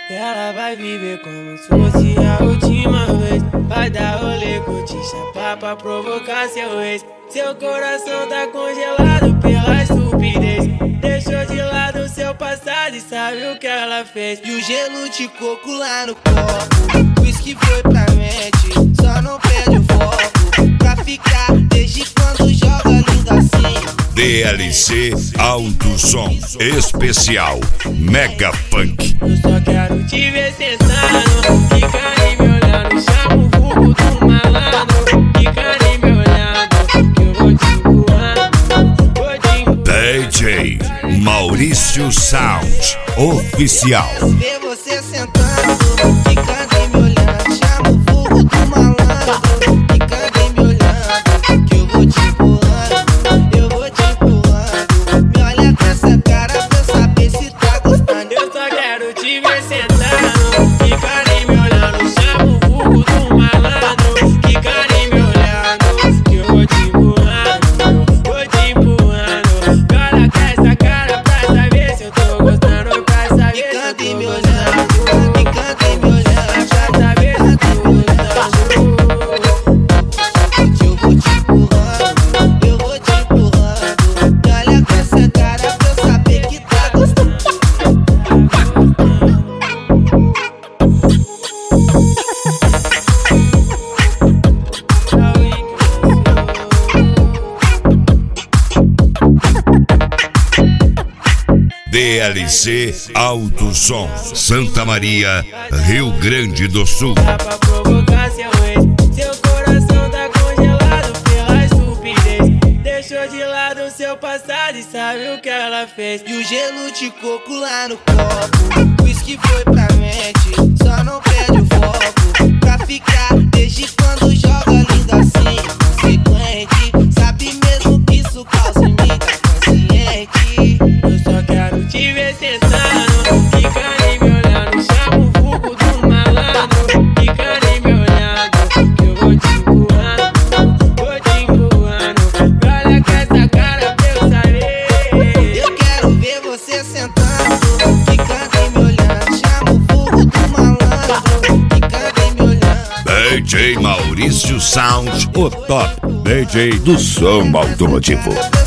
Ela vai viver como se fosse a última vez. Vai dar rolê, curtir, chapar pra provocar seu ex. Seu coração tá congelado pela estupidez. Deixou de lado seu passado e sabe o que ela fez. E o gelo de coco lá no copo, whisky foi pra mente, só não perde o foco. Pra ficar desde quando joga lindo assim. DLC Alto Som Especial Mega Funk. Eu só quero te ver sentado, fica aí me olhando, chama o vulgo do malandro. Fica aí me olhando, que eu vou te empurrando, vou te empurrando. DJ Maurício Sound Oficial. Ver você sentando, fica aí me olhando, chama o vulgo do malandro. Fica aí me olhando, que eu vou te empurrando, eu vou te empurrando. Me olha com essa cara pra eu saber se tá gostando. Eu só quero te ver sentando, fica aí me olhando, chama o vulgo do malandro. Fica aí me olhando, que eu vou te empurrando, vou te empurrando. Me olha com essa cara pra saber se eu tô gostando, pra saber se eu tô gostando. Fica aí me olhando, Pra saber se eu tô gostando. eu vou te empurrando, eu vou te empurrando. Me olha com essa cara pra eu saber que tá gostando. DLC Alto Som Santa Maria, Rio Grande do Sul. Pra provocar seu ex. Seu coração tá congelado pela estupidez. Deixou de lado seu passado e sabe o que ela fez. E o gelo de coco lá no copo, whisky foi pra mente, só não perde o foco. Pra ficar desde quando joga lindo assim, consequente. Sabe mesmo que isso causa em mim, tá consciente. Eu só quero te ver sentando, fica aí me olhando, chama o vulgo do malandro. Fica aí me olhando, que eu vou te empurrando, vou te empurrando. Me olha com essa cara pra eu saber. Eu quero ver você sentando, fica aí me olhando, chama o vulgo do malandro. Fica aí me olhando. DJ Maurício Sound, o top DJ do som automotivo.